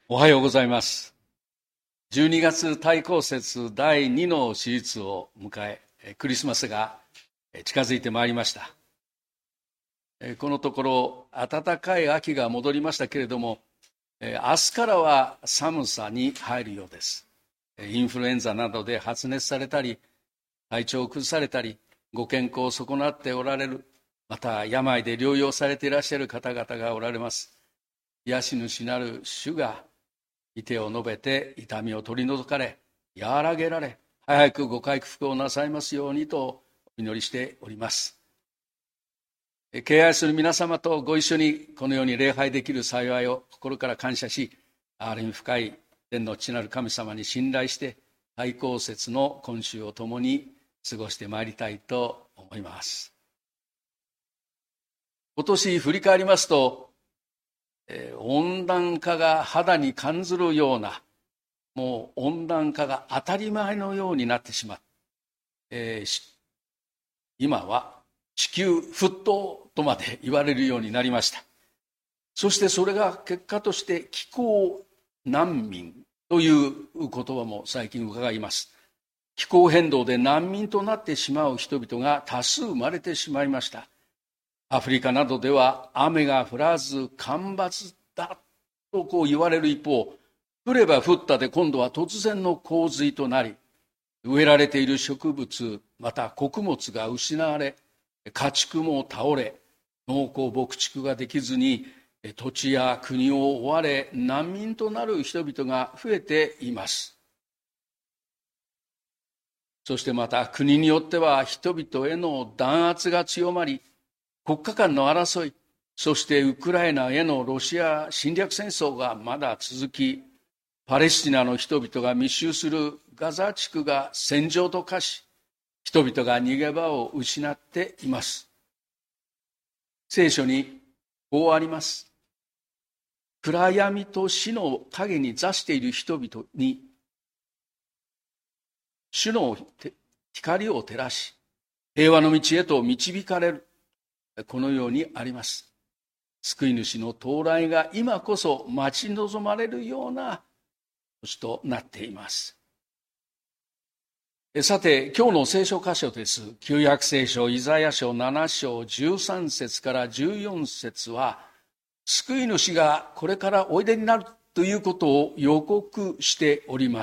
おはようございます。12月大公節第2の手術を迎え、クリスマスが近づいてまいりました。このところ暖かい秋が戻りましたけれども、明日からは寒さに入るようです。インフルエンザなどで発熱されたり、体調を崩されたり、ご健康を損なっておられる、また病で療養されていらっしゃる方々がおられます。癒し主なる主が御手を述べて痛みを取り除かれ、和らげられ、早くご回復をなさいますようにとお祈りしております。敬愛する皆様とご一緒にこのように礼拝できる幸いを心から感謝し、ある意味深い天の父なる神様に信頼して大公節の今週を共に過ごしてまいりたいと思います。今年振り返りますと、温暖化が肌に感ずるような、もう温暖化が当たり前のようになってしまう、今は地球沸騰とまで言われるようになりました。そしてそれが結果として気候難民という言葉も最近伺います。気候変動で難民となってしまう人々が多数生まれてしまいました。アフリカなどでは雨が降らず干ばつだと言われる一方、降れば降ったで今度は突然の洪水となり、植えられている植物また穀物が失われ、家畜も倒れ、農耕牧畜ができずに土地や国を追われ難民となる人々が増えています。そしてまた国によっては人々への弾圧が強まり、国家間の争い、そしてウクライナへのロシア侵略戦争がまだ続き、パレスチナの人々が密集するガザ地区が戦場と化し、人々が逃げ場を失っています。聖書にこうあります。暗闇と死の影に座している人々に主の光を照らし、平和の道へと導かれる。このようにあります。救い主の到来が今こそ待ち望まれるような年となっています。さて、今日の聖書箇所です。旧約聖書イザヤ書7章13節から14節は、救い主がこれからおいでになるということを予告しております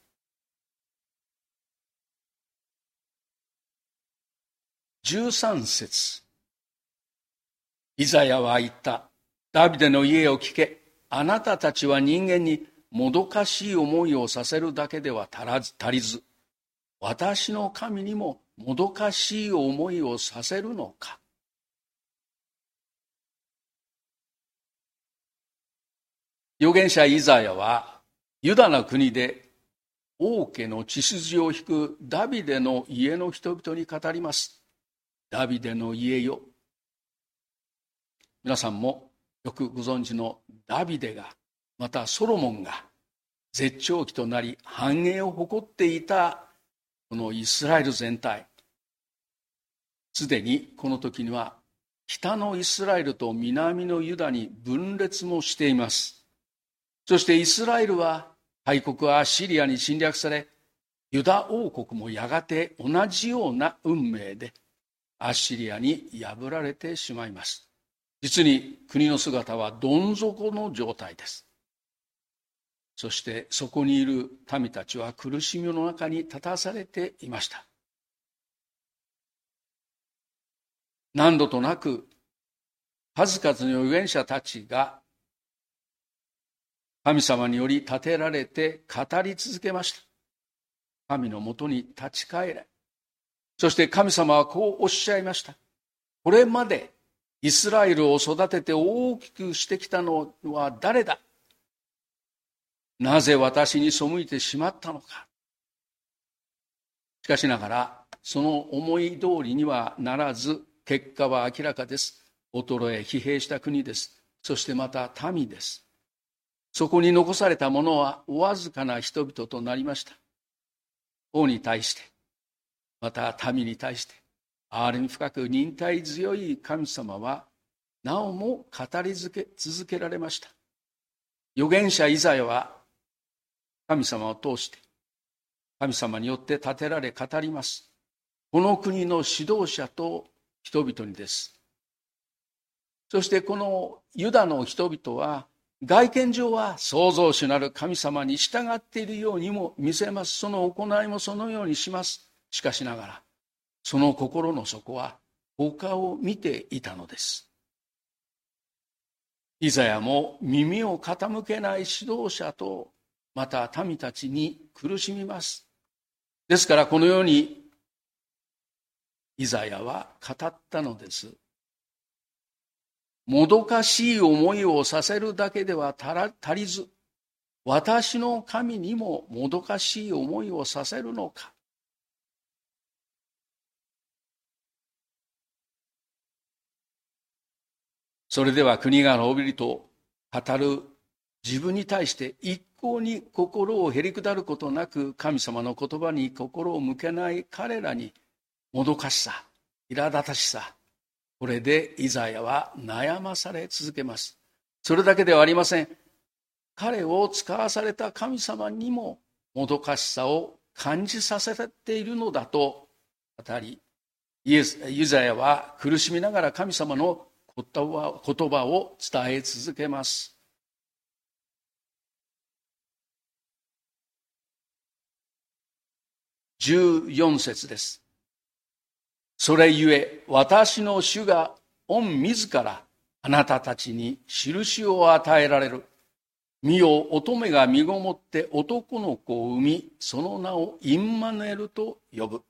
。13節、イザヤは言った。ダビデの家を聞け。あなたたちは人間にもどかしい思いをさせるだけでは足りず、私の神にももどかしい思いをさせるのか。預言者イザヤはユダの国で王家の血筋を引くダビデの家の人々に語ります。ダビデの家よ。皆さんもよくご存知のダビデが、またソロモンが絶頂期となり繁栄を誇っていたこのイスラエル全体、すでにこの時には北のイスラエルと南のユダに分裂もしています。そしてイスラエルは大国アッシリアに侵略され、ユダ王国もやがて同じような運命でアッシリアに破られてしまいます。実に国の姿はどん底の状態です。そしてそこにいる民たちは苦しみの中に立たされていました。何度となく数々の預言者たちが神様により立てられて語り続けました。神のもとに立ち返れ。そして神様はこうおっしゃいました。これまでイスラエルを育てて大きくしてきたのは誰だ？なぜ私に背いてしまったのか。しかしながらその思い通りにはならず、結果は明らかです。衰え疲弊した国です。そしてまた民です。そこに残されたものはわずかな人々となりました。王に対して、また民に対して、憐れみ深く忍耐強い神様はなおも語り続けられました。 預言者イザヤは神様を通して神様によって立てられ語ります。この国の指導者と人々にです。そしてこのユダの人々は外見上は創造主なる神様に従っているようにも見せます。その行いもそのようにします。しかしながらその心の底は他を見ていたのです。イザヤも耳を傾けない指導者とまた民たちに苦しみます。ですからこのようにイザヤは語ったのです。もどかしい思いをさせるだけでは足りず、私の神にももどかしい思いをさせるのか。それでは国が滅びると語る自分に対して一向に心をへりくだることなく神様の言葉に心を向けない彼らにもどかしさ、苛立たしさ、これでイザヤは悩まされ続けます。それだけではありません。彼を使わされた神様にももどかしさを感じさせているのだと語り、イザヤは苦しみながら神様の言葉を伝え続けます。14節です。それゆえ私の主が御自らあなたたちに印を与えられる。見よ、乙女が身ごもって男の子を産み、その名をインマヌエルと呼ぶ。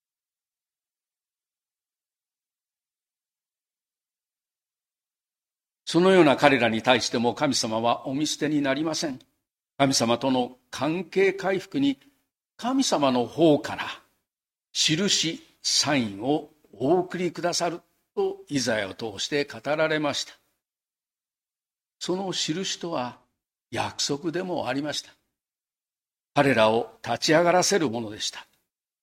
そのような彼らに対しても神様はお見捨てになりません。神様との関係回復に神様の方から印、サインをお送りくださるとイザヤを通して語られました。その印とは約束でもありました。彼らを立ち上がらせるものでした。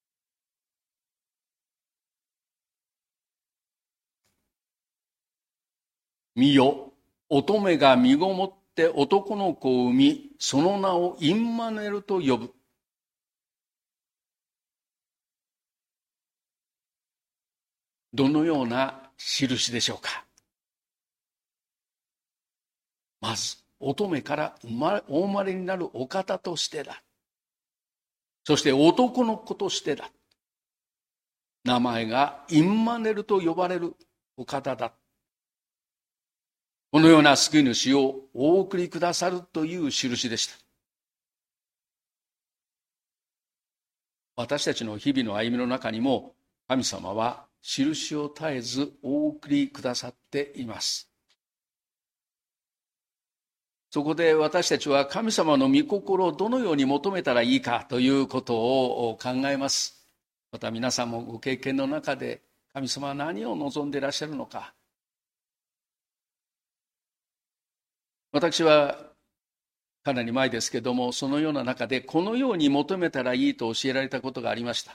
見よ、乙女が身ごもって男の子を産み、その名をインマヌエルと呼ぶ。どのような印でしょうか。まず乙女からお生まれになるお方としてだ。そして男の子としてだ。名前がインマヌエルと呼ばれるお方だ。このような救い主をお送りくださるという印でした。私たちの日々の歩みの中にも神様は印を絶えずお送りくださっています。そこで私たちは神様の御心をどのように求めたらいいかということを考えます。また皆さんもご経験の中で神様は何を望んでいらっしゃるのか。私はかなり前ですけども、そのような中でこのように求めたらいいと教えられたことがありました。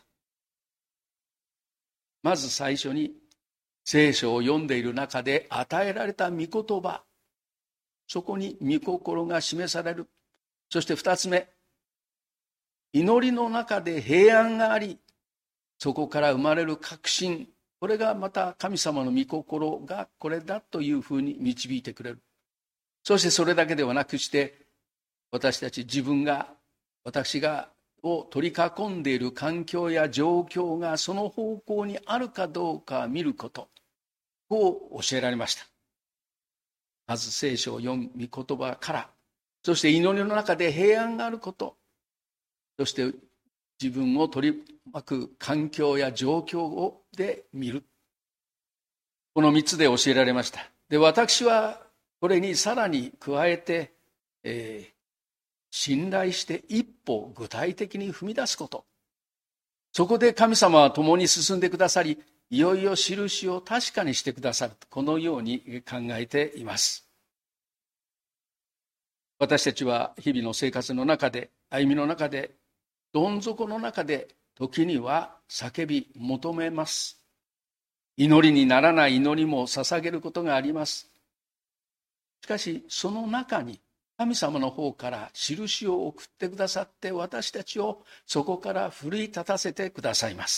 まず最初に聖書を読んでいる中で与えられた御言葉、そこに御心が示される。そして二つ目、祈りの中で平安があり、そこから生まれる確信、これがまた神様の御心がこれだというふうに導いてくれる。そしてそれだけではなくして、私たち私がを取り囲んでいる環境や状況がその方向にあるかどうか見ること、こう教えられました。まず聖書を読む御言葉から、そして祈りの中で平安があること、そして自分を取り巻く環境や状況で見る。この3つで教えられました。で、私はこれにさらに加えて、信頼して一歩具体的に踏み出すこと。そこで神様は共に進んでくださり、いよいよ印を確かにしてくださる。このように考えています。私たちは日々の生活の中で、歩みの中で、どん底の中で時には叫び求めます。祈りにならない祈りも捧げることがあります。しかしその中に神様の方から印を送ってくださって、私たちをそこから奮い立たせてくださいます。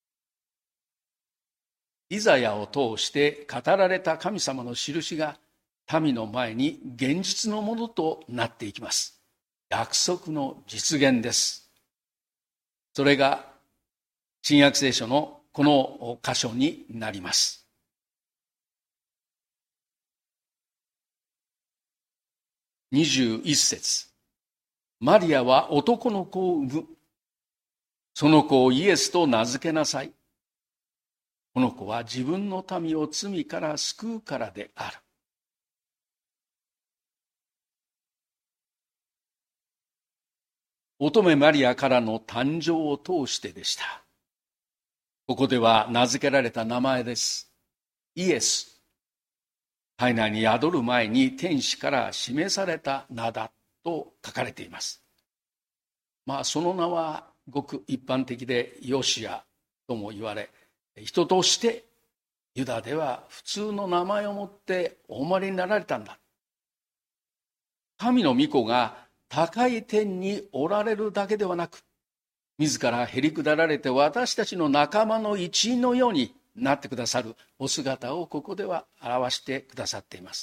イザヤを通して語られた神様の印が民の前に現実のものとなっていきます。約束の実現です。それが新約聖書のこの箇所になります。21節、マリアは男の子を産む。その子をイエスと名付けなさい。この子は自分の民を罪から救うからである。乙女マリアからの誕生を通してでした。ここでは名付けられた名前です。イエス。体内に宿る前に天使から示された名だと書かれています。その名はごく一般的でヨシアとも言われ、人としてユダでは普通の名前を持ってお生まれになられたんだ。神の御子が高い天におられるだけではなく、自らへり下られて私たちの仲間の一員のようになってくださるお姿をここでは表してくださっています。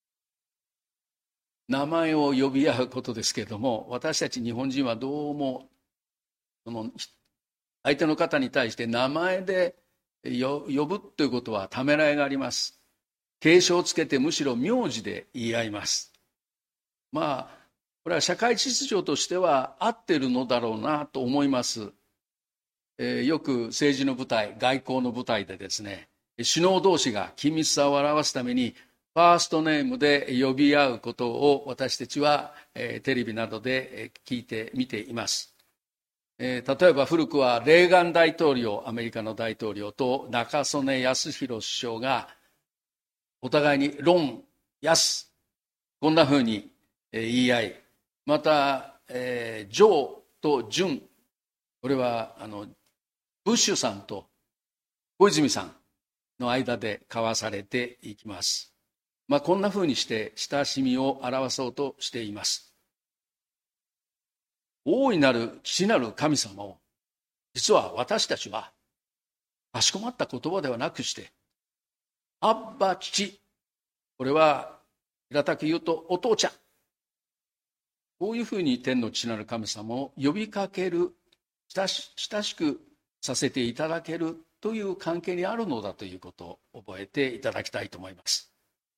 名前を呼び合うことですけれども、私たち日本人はどうもその相手の方に対して名前で呼ぶということはためらいがあります。敬称をつけてむしろ名字で言い合います。これは社会秩序としては合っているのだろうなと思います。よく政治の舞台、外交の舞台でですね、首脳同士が緊密さを表すためにファーストネームで呼び合うことを私たちはテレビなどで聞いて見ています。例えば古くはレーガン大統領、アメリカの大統領と中曽根康弘首相がお互いにロン、ヤス、こんなふうに言い合い、またジョーとジュン、これはブッシュさんと小泉さんの間で交わされていきます。こんなふうにして親しみを表そうとしています。大いなる父なる神様を、実は私たちはかしこまった言葉ではなくして、アッバ父、これは平たく言うとお父ちゃん、こういうふうに天の父なる神様を呼びかける、親しくさせていただけるという関係にあるのだということを覚えていただきたいと思います。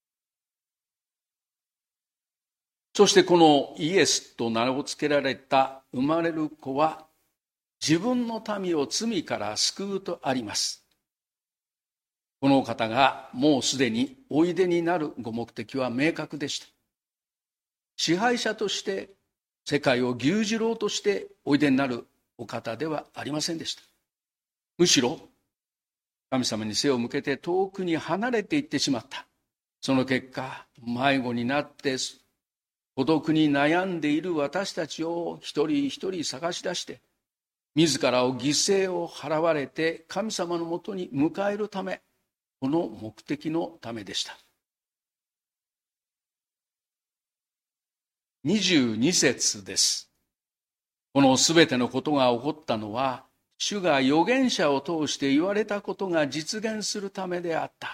そしてこのイエスと名を付けられた生まれる子は自分の民を罪から救うとあります。この方がもうすでにおいでになるご目的は明確でした。支配者として世界を牛耳ろうとしておいでになるお方ではありませんでした。むしろ神様に背を向けて遠くに離れていってしまった。その結果、迷子になって孤独に悩んでいる私たちを一人一人探し出して、自らを犠牲を払われて神様のもとに迎えるため、この目的のためでした。22節です。このすべてのことが起こったのは、主が預言者を通して言われたことが実現するためであった。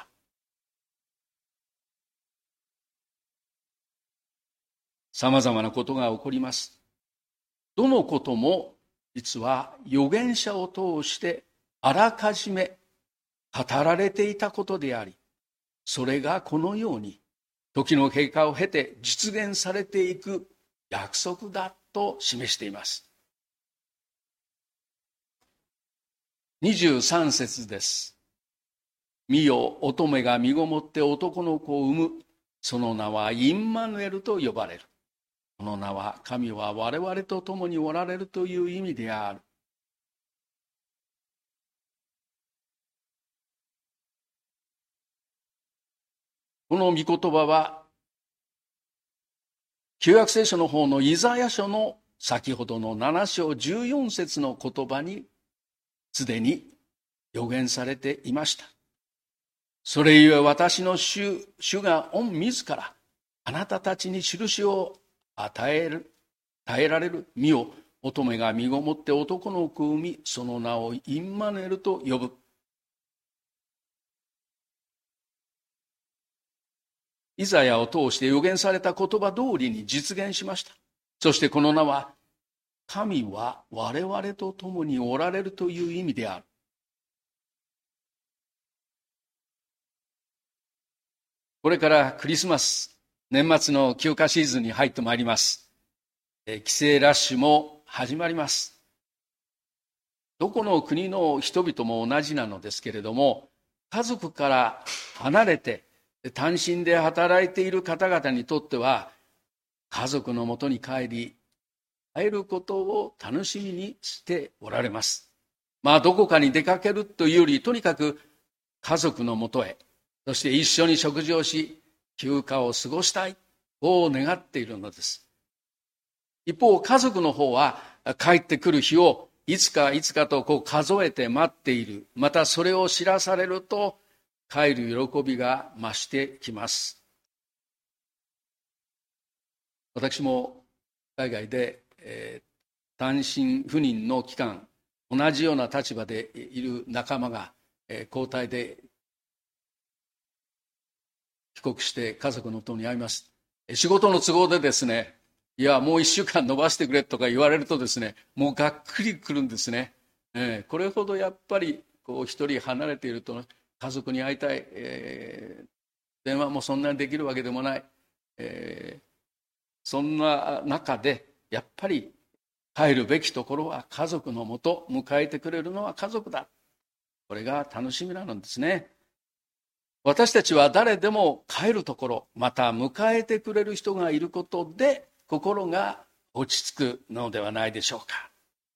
さまざまなことが起こります。どのことも実は預言者を通してあらかじめ語られていたことであり、それがこのように時の経過を経て実現されていく約束だと示しています。23節です。見よ、乙女が身ごもって男の子を産む。その名はインマヌエルと呼ばれる。この名は神は我々と共におられるという意味である。この御言葉は旧約聖書の方のイザヤ書の先ほどの7章14節の言葉にすでに予言されていました。それゆえ私の主が御自らあなたたちに印を与えられる。見よ、乙女が身ごもって男の子を産み、その名をインマヌエルと呼ぶ。イザヤを通して予言された言葉通りに実現しました。そしてこの名は、神は我々と共におられるという意味である。これからクリスマス、年末の休暇シーズンに入ってまいります。帰省ラッシュも始まります。どこの国の人々も同じなのですけれども、家族から離れて単身で働いている方々にとっては、家族のもとに帰り、会えることを楽しみにしておられます。どこかに出かけるというより、とにかく家族のもとへ、そして一緒に食事をし、休暇を過ごしたい、こう願っているのです。一方、家族の方は帰ってくる日をいつかいつかと数えて待っている。またそれを知らされると、帰る喜びが増してきます。私も海外で、単身赴任の期間、同じような立場でいる仲間が、交代で帰国して家族の友に会います。仕事の都合でですね、いやもう1週間延ばしてくれとか言われるとですね、もうがっくりくるんですね。これほどやっぱり一人離れていると家族に会いたい、電話もそんなにできるわけでもない、そんな中でやっぱり帰るべきところは家族のもと、迎えてくれるのは家族だ。これが楽しみなんですね。私たちは誰でも帰るところ、また迎えてくれる人がいることで心が落ち着くのではないでしょうか。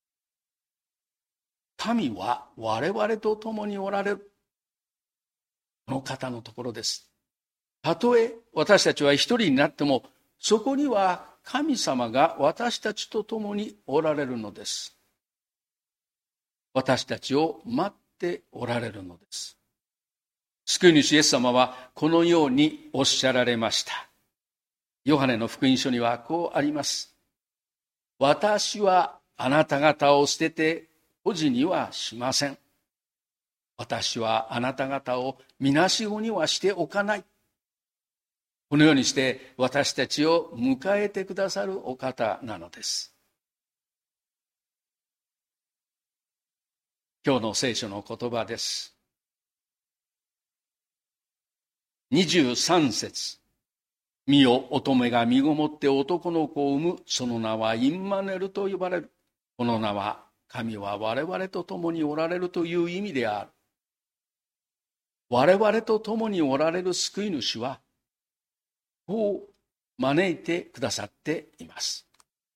神は我々と共におられる、この方のところです。たとえ私たちは一人になっても、そこには神様が私たちと共におられるのです。私たちを待っておられるのです。救い主イエス様はこのようにおっしゃられました。ヨハネの福音書にはこうあります。私はあなた方を捨てて孤児にはしません。私はあなた方をみなしごにはしておかない。このようにして私たちを迎えてくださるお方なのです。今日の聖書の言葉です。23節。見よ、乙女が身ごもって男の子を産む。その名はインマヌエルと呼ばれる。この名は、神は我々と共におられるという意味である。我々と共におられる救い主は、こう招いてくださっています。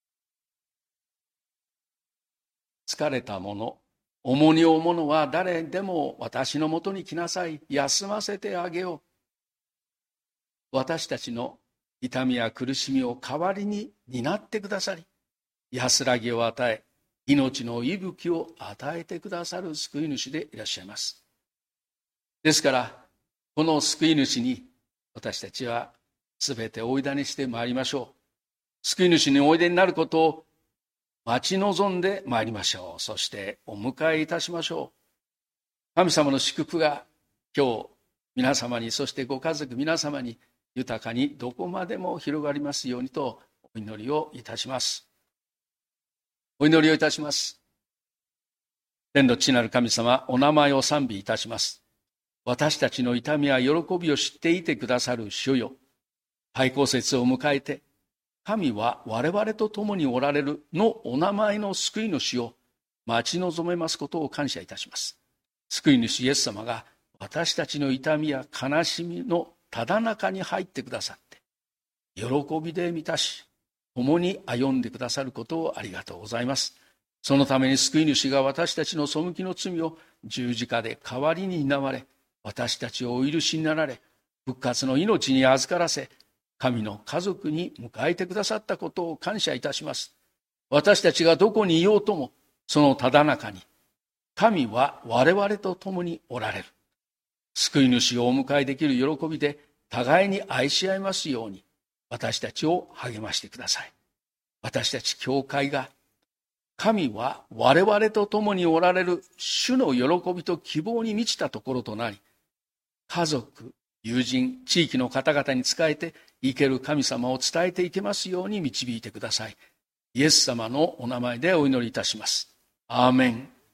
疲れた者、重荷を負う者は誰でも私のもとに来なさい。休ませてあげよう。私たちの痛みや苦しみを代わりに担ってくださり、安らぎを与え、命の息吹を与えてくださる救い主でいらっしゃいます。ですから、この救い主に私たちはすべておいだにしてまいりましょう。救い主においでになることを待ち望んでまいりましょう。そしてお迎えいたしましょう。神様の祝福が今日皆様に、そしてご家族皆様に豊かにどこまでも広がりますようにとお祈りをいたします。お祈りをいたします。天の父なる神様、お名前を賛美いたします。私たちの痛みや喜びを知っていてくださる主よ、対抗節を迎えて、神は我々と共におられるのお名前の救い主を待ち望めますことを感謝いたします。救い主イエス様が私たちの痛みや悲しみのただ中に入ってくださって、喜びで満たし、共に歩んでくださることをありがとうございます。そのために救い主が私たちの背きの罪を十字架で代わりに担われ、私たちをお許しになられ、復活の命に預からせ、神の家族に迎えてくださったことを感謝いたします。私たちがどこにいようとも、そのただ中に、神は我々と共におられる。救い主をお迎えできる喜びで、互いに愛し合いますように、 私たちを励ましてください。私たち教会が、神は我々と共におられる主の喜びと希望に満ちたところとなり、家族、友人、地域の方々に仕えて生ける神様を伝えていけますように導いてください。イエス様のお名前でお祈りいたします。アーメン。